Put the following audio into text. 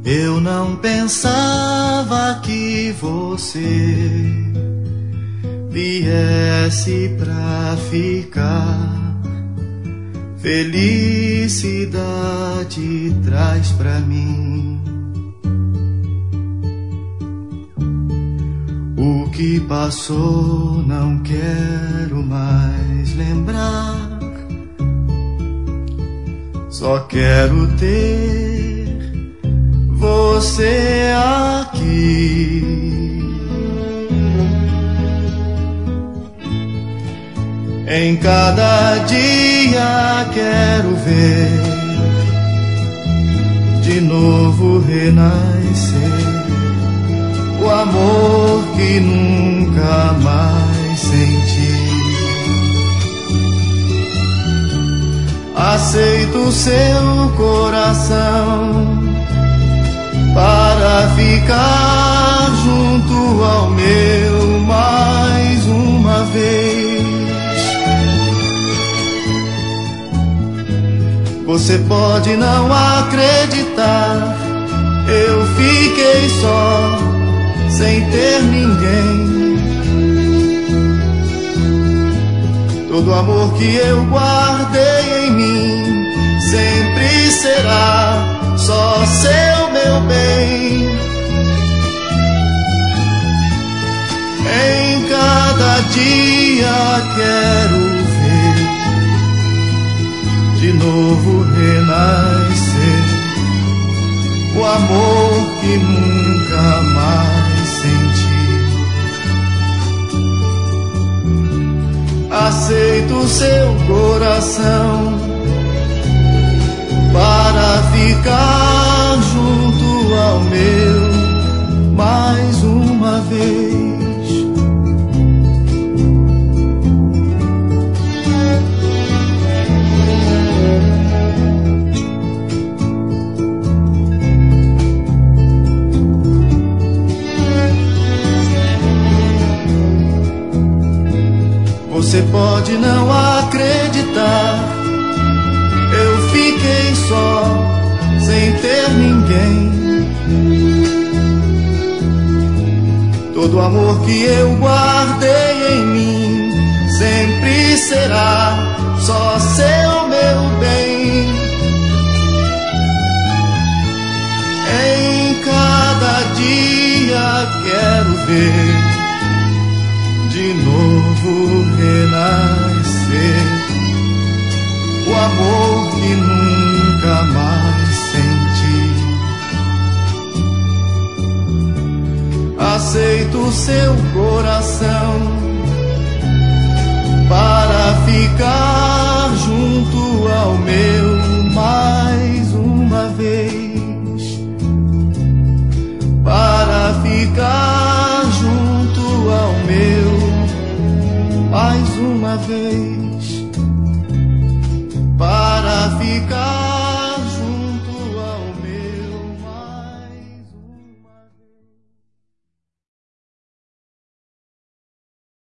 Eu não pensava que você viesse pra ficar. Felicidade traz pra mim o que passou, não quero mais lembrar. Só quero ter você aqui. Em cada dia quero ver de novo renascer o amor que nunca mais senti. Aceito seu coração para ficar junto ao meu mais uma vez. Você pode não acreditar, eu fiquei só, sem ter ninguém. Todo amor que eu guardei em mim sempre será só seu, meu bem. Em cada dia quero ver de novo renascer o amor que nunca mais senti. Aceito seu coração para ficar junto ao meu mais uma vez. Você pode não acreditar, eu fiquei só, sem ter ninguém. Todo amor que eu guardei em mim sempre será só seu, meu bem. Em cada dia quero ver de novo renascer o amor que nunca mais senti. Aceito seu coração para ficar junto ao meu mais uma vez. Para ficar junto ao meu mais uma vez. Para ficar